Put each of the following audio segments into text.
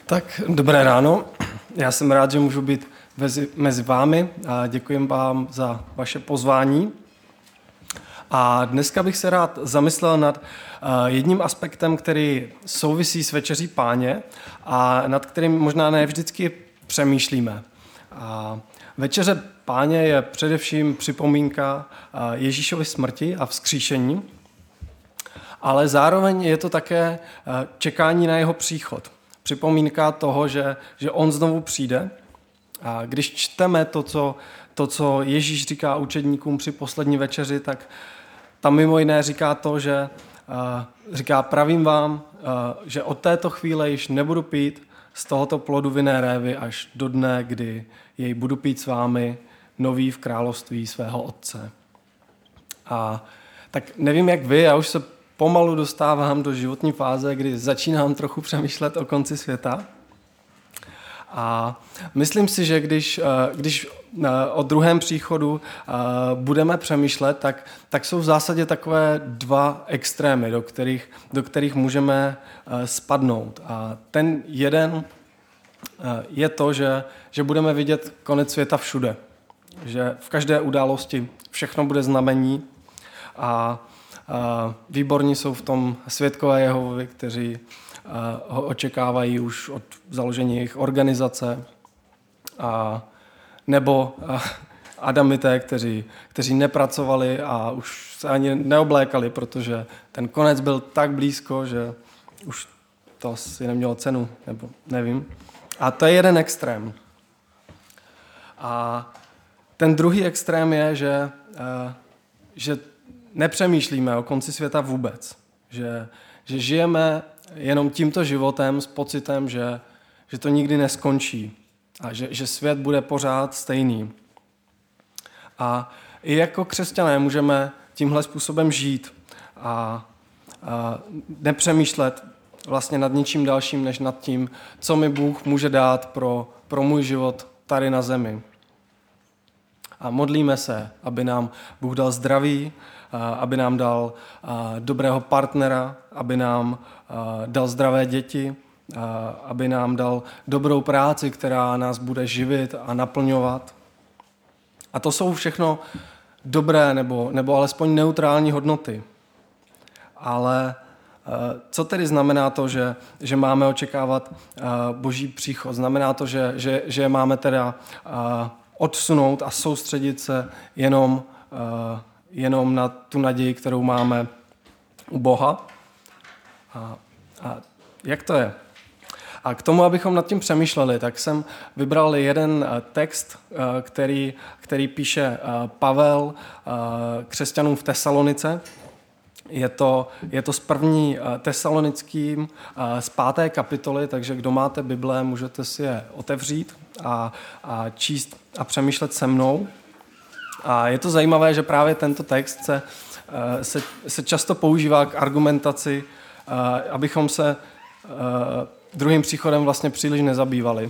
Tak dobré ráno, já jsem rád, že můžu být mezi vámi a děkuji vám za vaše pozvání. A dneska bych se rád zamyslel nad jedním aspektem, který souvisí s Večeří Páně a nad kterým možná ne vždycky přemýšlíme. Večeře Páně je především připomínka Ježíšovy smrti a vzkříšení, ale zároveň je to také čekání na jeho příchod. Připomínka toho, že on znovu přijde. A když čteme to, co Ježíš říká učedníkům při poslední večeři, tak tam mimo jiné říká to, že říká pravím vám, že od této chvíle již nebudu pít z tohoto plodu vinné révy až do dne, kdy jej budu pít s vámi nový v království svého Otce. A tak nevím, jak vy, já už se pomalu dostávám do životní fáze, kdy začínám trochu přemýšlet o konci světa. A myslím si, že když o druhém příchodu budeme přemýšlet, tak jsou v zásadě takové dva extrémy, do kterých můžeme spadnout. A ten jeden je to, že budeme vidět konec světa všude. Že v každé události všechno bude znamení a výborní jsou v tom svědkové Jehovovi, kteří ho očekávají už od založení jejich organizace, nebo Adamité, kteří nepracovali a už se ani neoblékali, protože ten konec byl tak blízko, že už to asi nemělo cenu, nebo nevím. A to je jeden extrém. A ten druhý extrém je, že nepřemýšlíme o konci světa vůbec. Že žijeme jenom tímto životem s pocitem, že to nikdy neskončí a že svět bude pořád stejný. A i jako křesťané můžeme tímhle způsobem žít a nepřemýšlet vlastně nad ničím dalším, než nad tím, co mi Bůh může dát pro můj život tady na zemi. A modlíme se, aby nám Bůh dal zdraví, aby nám dal dobrého partnera, aby nám dal zdravé děti, aby nám dal dobrou práci, která nás bude živit a naplňovat. A to jsou všechno dobré nebo alespoň neutrální hodnoty. Ale co tedy znamená to, že máme očekávat Boží příchod? Znamená to, že máme teda odsunout a soustředit se jenom na tu naději, kterou máme u Boha. A jak to je? A k tomu, abychom nad tím přemýšleli, tak jsem vybral jeden text, který píše Pavel křesťanům v Tesalonice. Je to z 1. Tesalonickým z 5. kapitoly, takže kdo máte Bible, můžete si je otevřít a číst a přemýšlet se mnou. A je to zajímavé, že právě tento text se často používá k argumentaci, abychom se druhým příchodem vlastně příliš nezabývali.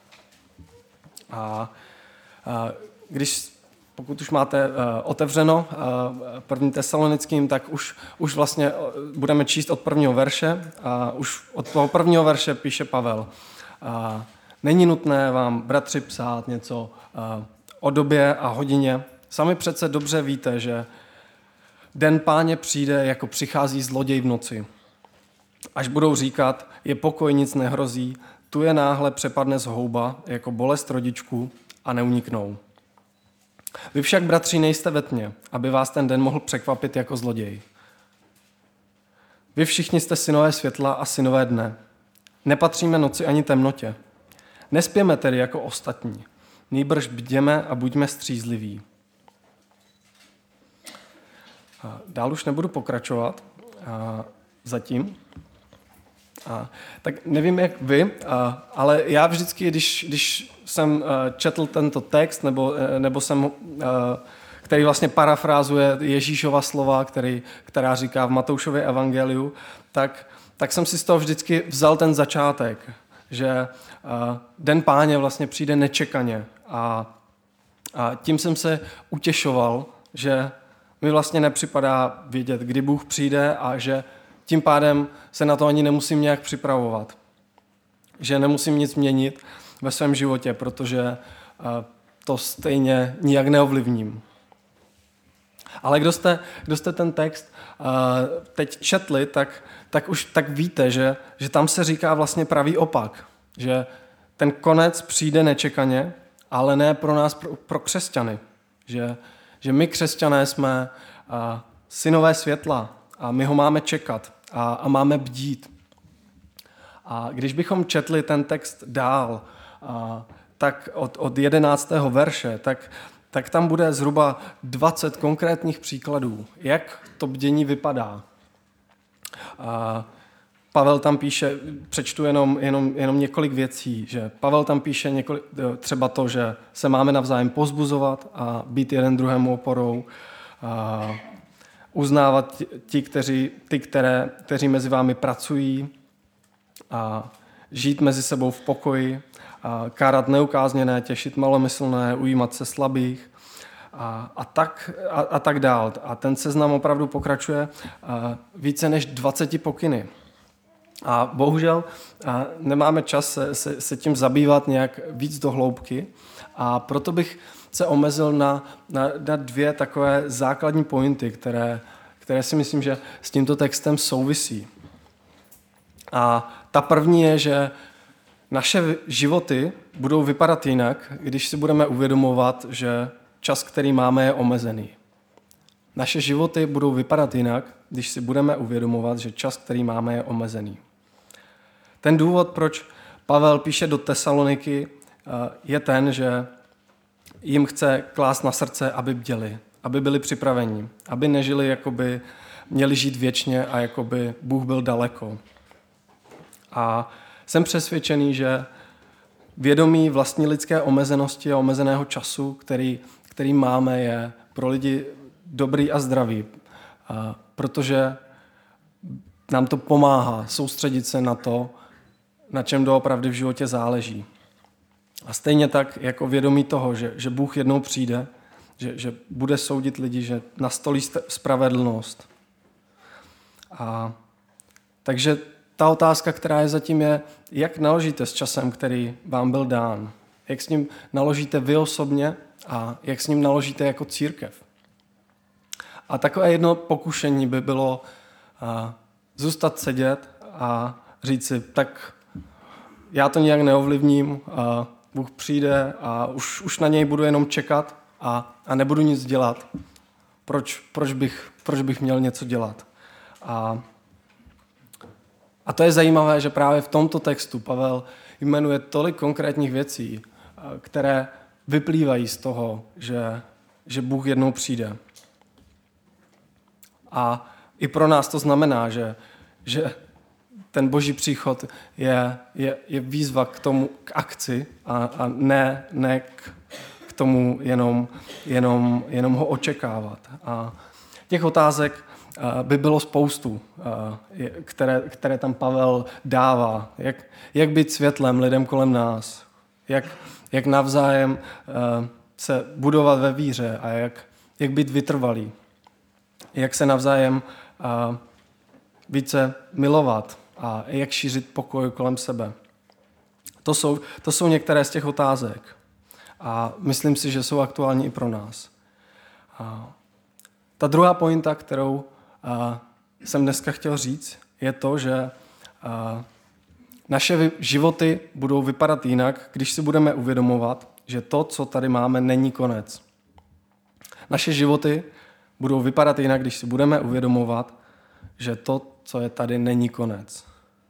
Pokud už máte otevřeno 1. Tesalonickým, tak už vlastně budeme číst od 1. verše. A už od toho 1. verše píše Pavel. Není nutné vám, bratři, psát něco o době a hodině. Sami přece dobře víte, že den Páně přijde, jako přichází zloděj v noci. Až budou říkat, je pokoj, nic nehrozí, tu je náhle přepadne zhouba, jako bolest rodičů a neuniknou. Vy však, bratři, nejste ve tmě, aby vás ten den mohl překvapit jako zloděj. Vy všichni jste synové světla a synové dne. Nepatříme noci ani temnotě. Nespěme tedy jako ostatní. Nýbrž bděme a buďme střízliví. Dál už nebudu pokračovat zatím. Tak nevím, jak vy, ale já vždycky, když jsem četl tento text, nebo jsem, který vlastně parafrázuje Ježíšova slova, která říká v Matoušově evangeliu, tak jsem si z toho vždycky vzal ten začátek, že den Páně vlastně přijde nečekaně. A tím jsem se utěšoval, že mi vlastně nepřipadá vědět, kdy Bůh přijde a že tím pádem se na to ani nemusím nějak připravovat. že nemusím nic měnit ve svém životě, protože to stejně nijak neovlivním. Ale kdo jste ten text teď četli, tak už tak víte, že tam se říká vlastně pravý opak. Že ten konec přijde nečekaně, ale ne pro nás, pro křesťany. Že my křesťané jsme synové světla a my ho máme čekat a máme bdít. A když bychom četli ten text dál, tak od 11. verše, tak tam bude zhruba 20 konkrétních příkladů, jak to bdění vypadá. Pavel tam píše, přečtu jenom několik věcí, že Pavel tam píše třeba to, že se máme navzájem pozbuzovat a být jeden druhému oporou, uznávat kteří mezi vámi pracují, a žít mezi sebou v pokoji, a kárat neukázněné, těšit malomyslné, ujímat se slabých a tak dál. A ten seznam opravdu pokračuje více než 20 pokyny. A bohužel nemáme čas se tím zabývat nějak víc do hloubky a proto bych se omezil na 2 takové základní pointy, které si myslím, že s tímto textem souvisí. A ta první je, že naše životy budou vypadat jinak, když si budeme uvědomovat, že čas, který máme, je omezený. Naše životy budou vypadat jinak, když si budeme uvědomovat, že čas, který máme, je omezený. Ten důvod, proč Pavel píše do Tesaloniky, je ten, že jim chce klást na srdce, aby bděli, aby byli připraveni, aby nežili, jakoby měli žít věčně a jakoby Bůh byl daleko. A jsem přesvědčený, že vědomí vlastní lidské omezenosti a omezeného času, který máme, je pro lidi dobrý a zdravý, protože nám to pomáhá soustředit se na to, na čem doopravdy v životě záleží. A stejně tak jako vědomí toho, že Bůh jednou přijde, že bude soudit lidi, že nastolí spravedlnost. Takže ta otázka, která je zatím, je, jak naložíte s časem, který vám byl dán. Jak s ním naložíte vy osobně a jak s ním naložíte jako církev. A takové jedno pokušení by bylo zůstat sedět a říct si, tak já to nijak neovlivním, Bůh přijde a už na něj budu jenom čekat a nebudu nic dělat. Proč bych měl něco dělat? A to je zajímavé, že právě v tomto textu Pavel jmenuje tolik konkrétních věcí, které vyplývají z toho, že Bůh jednou přijde. A i pro nás to znamená, že ten boží příchod je výzva k akci a ne k tomu jenom ho očekávat. A těch otázek by bylo spoustu, které tam Pavel dává. Jak být světlem lidem kolem nás, jak navzájem se budovat ve víře a jak být vytrvalý, jak se navzájem více milovat a jak šířit pokoj kolem sebe. To jsou některé z těch otázek a myslím si, že jsou aktuální i pro nás. Ta druhá pointa, kterou jsem dneska chtěl říct, je to, že naše životy budou vypadat jinak, když si budeme uvědomovat, že to, co tady máme, není konec. Naše životy budou vypadat jinak, když si budeme uvědomovat, že to, co je tady, není konec.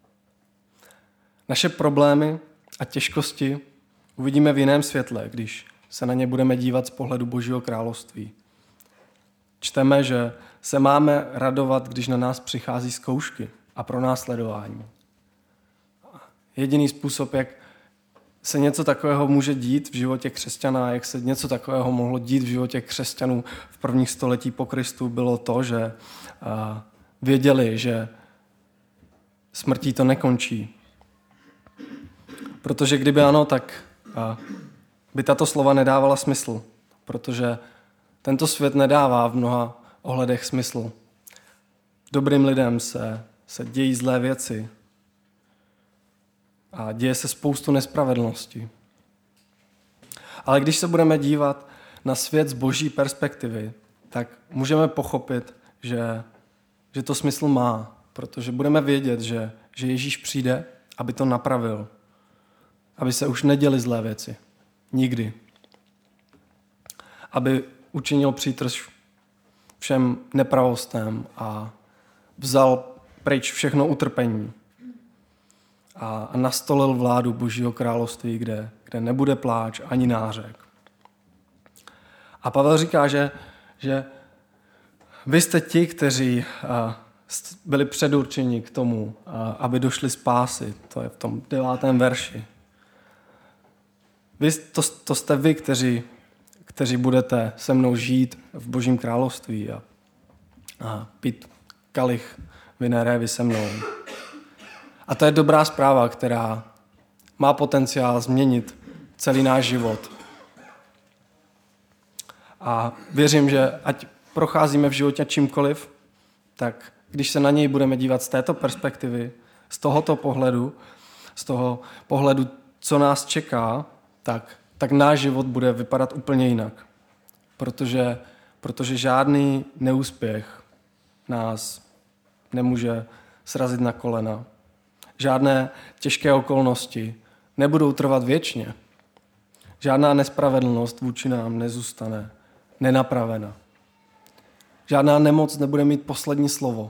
Naše problémy a těžkosti uvidíme v jiném světle, když se na ně budeme dívat z pohledu Božího království. Čteme, že se máme radovat, když na nás přichází zkoušky a pronásledování. Jediný způsob, jak se něco takového může dít v životě křesťana, jak se něco takového mohlo dít v životě křesťanů v prvních století po Kristu, bylo to, že věděli, že smrtí to nekončí. Protože kdyby ano, tak by tato slova nedávala smysl, protože tento svět nedává v mnoha ohledech smysl. Dobrým lidem se dějí zlé věci. a děje se spoustu nespravedlností. Ale když se budeme dívat na svět z boží perspektivy, tak můžeme pochopit, že to smysl má, protože budeme vědět, že Ježíš přijde, aby to napravil, aby se už neděly zlé věci. Nikdy. Aby učinil přítrž všem nepravostem a vzal pryč všechno utrpení a nastolil vládu Božího království, kde nebude pláč ani nářek. A Pavel říká, že vy jste ti, kteří byli předurčeni k tomu, aby došli spásy. To je v tom 9. verši. To jste vy, kteří budete se mnou žít v Božím království a pít kalich vinné révy se mnou. A to je dobrá zpráva, která má potenciál změnit celý náš život. A věřím, že ať procházíme v životě čímkoliv, tak když se na něj budeme dívat z této perspektivy, z tohoto pohledu, z toho pohledu, co nás čeká, tak náš život bude vypadat úplně jinak. Protože žádný neúspěch nás nemůže srazit na kolena. Žádné těžké okolnosti nebudou trvat věčně. Žádná nespravedlnost vůči nám nezůstane nenapravena. Žádná nemoc nebude mít poslední slovo.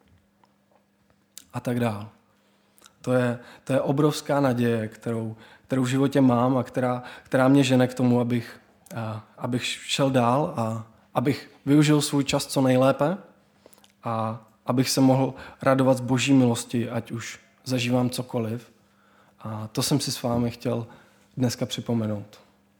A tak dál. To je obrovská naděje, kterou v životě mám a která mě žene k tomu, abych šel dál a abych využil svůj čas co nejlépe a abych se mohl radovat z Boží milosti, ať už zažívám cokoliv. A to jsem si s vámi chtěl dneska připomenout.